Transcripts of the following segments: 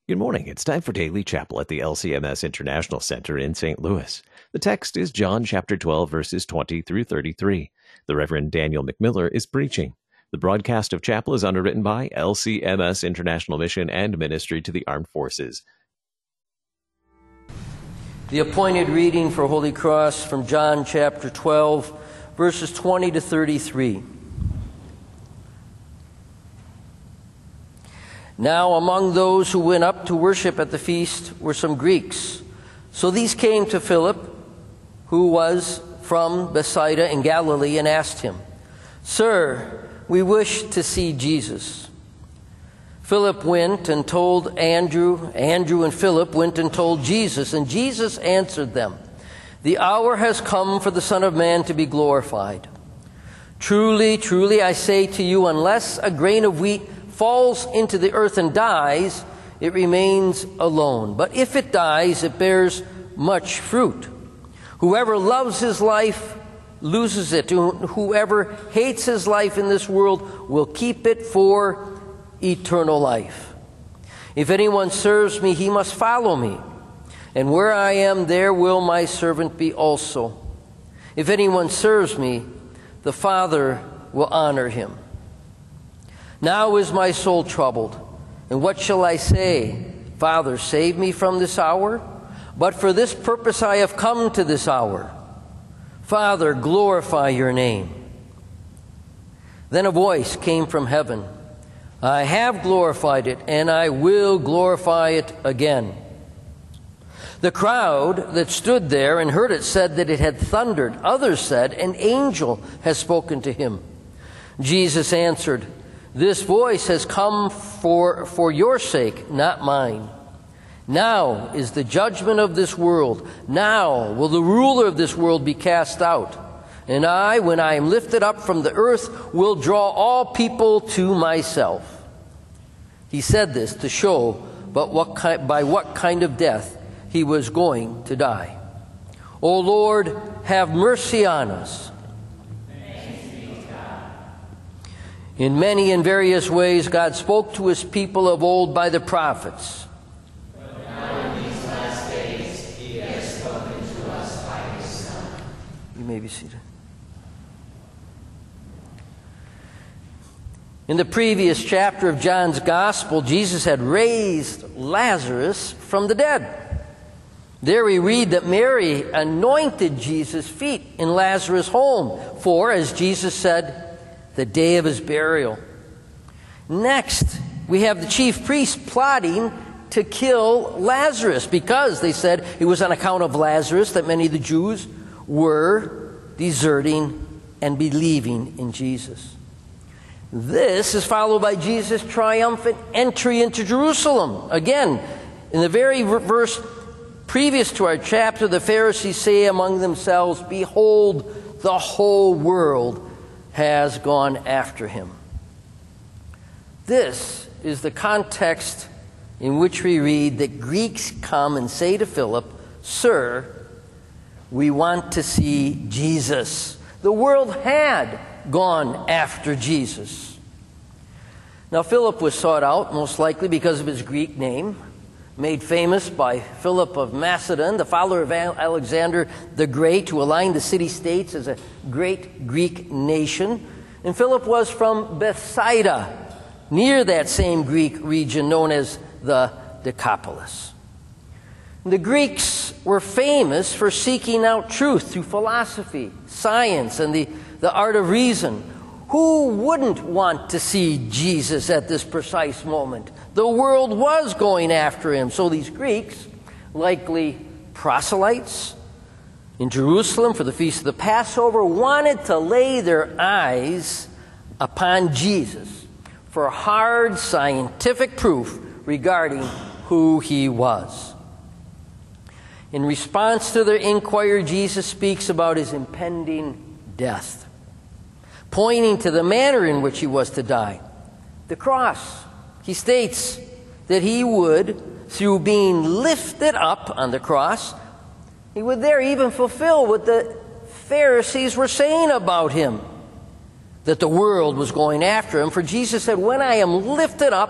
Good morning. It's time for Daily Chapel at the LCMS International Center in St. Louis. The text is John chapter 12, verses 20 through 33. The Reverend Daniel McMiller is preaching. The broadcast of chapel is underwritten by LCMS International Mission and Ministry to the Armed Forces. The appointed reading for Holy Cross from John chapter 12, verses 20 to 33. Now among those who went up to worship at the feast were some Greeks. So these came to Philip, who was from Bethsaida in Galilee, and asked him, "Sir, we wish to see Jesus." Philip went and told Andrew. Andrew and Philip went and told Jesus, and Jesus answered them, "The hour has come for the Son of Man to be glorified. Truly, truly, I say to you, unless a grain of wheat falls into the earth and dies, it remains alone. But if it dies, it bears much fruit. Whoever loves his life loses it. Whoever hates his life in this world will keep it for eternal life. If anyone serves me, he must follow me. And where I am, there will my servant be also. If anyone serves me, the Father will honor him. Now is my soul troubled, and what shall I say? Father, save me from this hour? But for this purpose I have come to this hour. Father, glorify your name." Then a voice came from heaven, "I have glorified it, and I will glorify it again." The crowd that stood there and heard it said that it had thundered. Others said, "An angel has spoken to him." Jesus answered, "This voice has come for your sake, not mine. Now is the judgment of this world. Now will the ruler of this world be cast out. And I, when I am lifted up from the earth, will draw all people to myself." He said this to show by what kind of death he was going to die. O Lord, have mercy on us. In many and various ways, God spoke to his people of old by the prophets. But now in these last days, he has spoken to us by his Son. You may be seated. In the previous chapter of John's Gospel, Jesus had raised Lazarus from the dead. There we read that Mary anointed Jesus' feet in Lazarus' home for, as Jesus said, the day of his burial. Next, we have the chief priests plotting to kill Lazarus because they said it was on account of Lazarus that many of the Jews were deserting and believing in Jesus. This is followed by Jesus' triumphant entry into Jerusalem. Again, in the very verse previous to our chapter, the Pharisees say among themselves, "Behold, the whole world has gone after him." This is the context in which we read that Greeks come and say to Philip, "Sir, we want to see Jesus." The world had gone after Jesus. Now, Philip was sought out, most likely because of his Greek name, made famous by Philip of Macedon, the follower of Alexander the Great, to align the city-states as a great Greek nation. And Philip was from Bethsaida, near that same Greek region known as the Decapolis. The Greeks were famous for seeking out truth through philosophy, science, and the art of reason. Who wouldn't want to see Jesus at this precise moment? The world was going after him. So these Greeks, likely proselytes in Jerusalem for the Feast of the Passover, wanted to lay their eyes upon Jesus for hard scientific proof regarding who he was. In response to their inquiry, Jesus speaks about his impending death, pointing to the manner in which he was to die, the cross. He states that he would, through being lifted up on the cross, he would there even fulfill what the Pharisees were saying about him, that the world was going after him. For Jesus said, "When I am lifted up,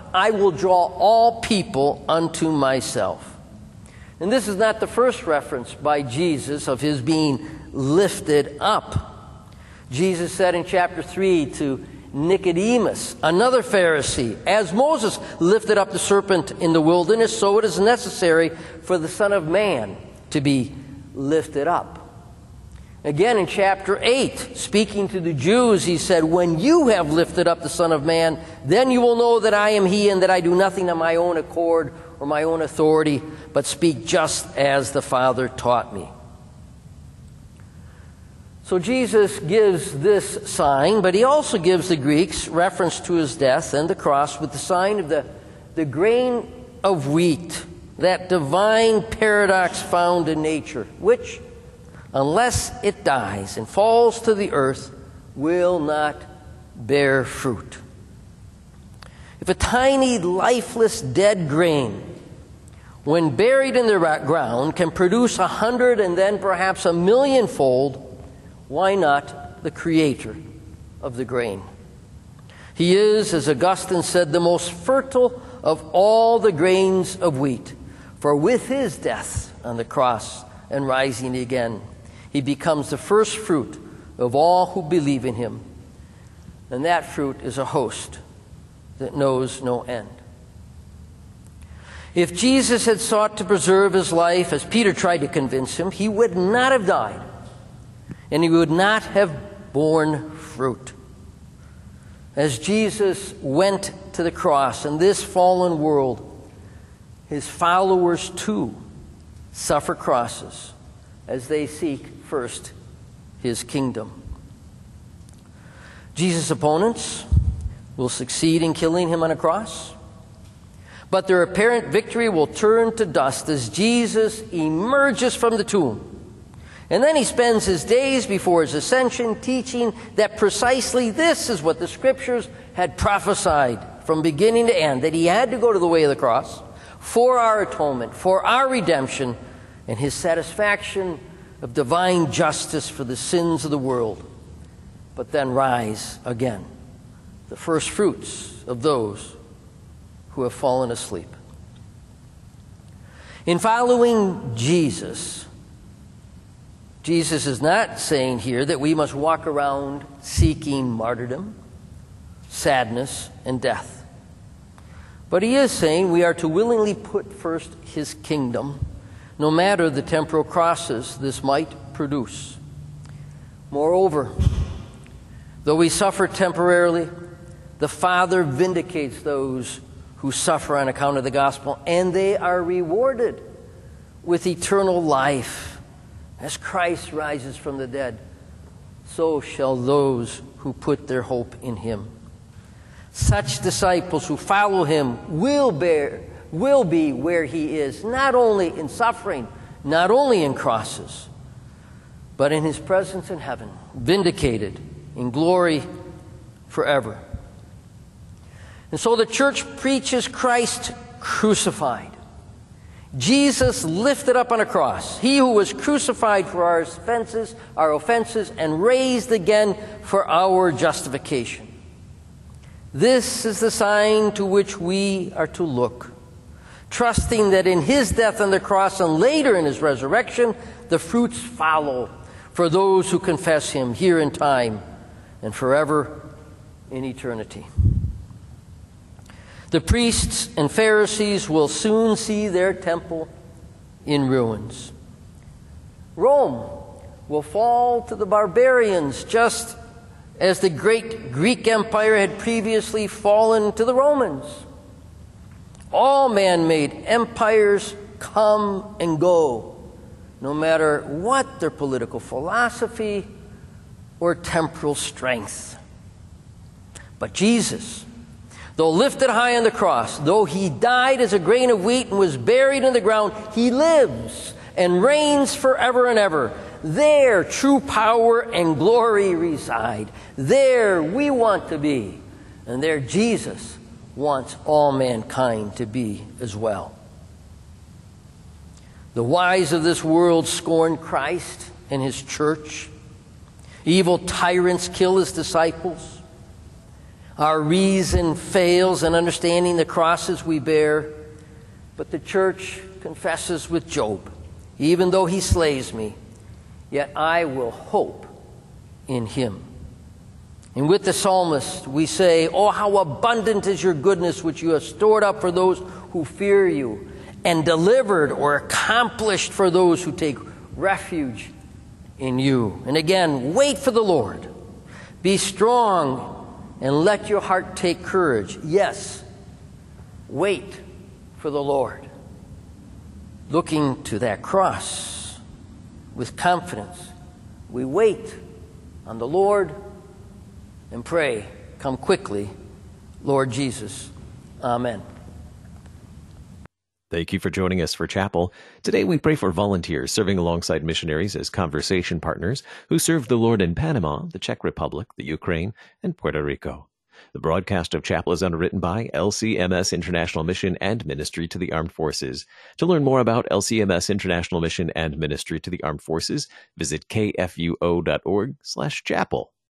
I will draw all people unto myself. And this is not the first reference by Jesus of his being lifted up. Jesus said in chapter 3 to Nicodemus, another Pharisee, as Moses lifted up the serpent in the wilderness, so it is necessary for the Son of Man to be lifted up. Again in chapter 8, speaking to the Jews, he said, when you have lifted up the Son of Man, then you will know that I am he, and that I do nothing on my own accord or my own authority, but speak just as the Father taught me. So Jesus gives this sign, but he also gives the Greeks reference to his death and the cross with the sign of the grain of wheat, that divine paradox found in nature, which, unless it dies and falls to the earth, will not bear fruit. If a tiny, lifeless, dead grain, when buried in the ground, can produce 100 and then perhaps 1,000,000-fold, why not the Creator of the grain? He is, as Augustine said, the most fertile of all the grains of wheat. For with his death on the cross and rising again, he becomes the first fruit of all who believe in him. And that fruit is a host that knows no end. If Jesus had sought to preserve his life, as Peter tried to convince him, he would not have died, and he would not have borne fruit. As Jesus went to the cross in this fallen world, his followers too suffer crosses as they seek first his kingdom. Jesus' opponents will succeed in killing him on a cross, but their apparent victory will turn to dust as Jesus emerges from the tomb. And then he spends his days before his ascension teaching that precisely this is what the Scriptures had prophesied from beginning to end, that he had to go to the way of the cross for our atonement, for our redemption, and his satisfaction of divine justice for the sins of the world, but then rise again, the first fruits of those who have fallen asleep. In following Jesus, Jesus is not saying here that we must walk around seeking martyrdom, sadness, and death. But he is saying we are to willingly put first his kingdom, no matter the temporal crosses this might produce. Moreover, though we suffer temporarily, the Father vindicates those who suffer on account of the gospel, and they are rewarded with eternal life. As Christ rises from the dead, so shall those who put their hope in him. Such disciples who follow him will be where he is, not only in suffering, not only in crosses, but in his presence in heaven, vindicated in glory forever. And so the church preaches Christ crucified, Jesus lifted up on a cross, he who was crucified for our offenses, and raised again for our justification. This is the sign to which we are to look, trusting that in his death on the cross and later in his resurrection, the fruits follow for those who confess him here in time and forever in eternity. The priests and Pharisees will soon see their temple in ruins. Rome will fall to the barbarians just as the great Greek Empire had previously fallen to the Romans. All man-made empires come and go, no matter what their political philosophy or temporal strength. But Jesus, though lifted high on the cross, though he died as a grain of wheat and was buried in the ground, he lives and reigns forever and ever. There true power and glory reside. There we want to be. And there Jesus wants all mankind to be as well. The wise of this world scorn Christ and his church. Evil tyrants kill his disciples. Our reason fails in understanding the crosses we bear, but the church confesses with Job, even though he slays me, yet I will hope in him. And with the psalmist, we say, oh, how abundant is your goodness, which you have stored up for those who fear you, and delivered or accomplished for those who take refuge in you. And again, wait for the Lord. Be strong and let your heart take courage. Yes, wait for the Lord. Looking to that cross with confidence, we wait on the Lord and pray, come quickly, Lord Jesus. Amen. Thank you for joining us for Chapel. Today we pray for volunteers serving alongside missionaries as conversation partners who serve the Lord in Panama, the Czech Republic, the Ukraine, and Puerto Rico. The broadcast of Chapel is underwritten by LCMS International Mission and Ministry to the Armed Forces. To learn more about LCMS International Mission and Ministry to the Armed Forces, visit kfuo.org/chapel.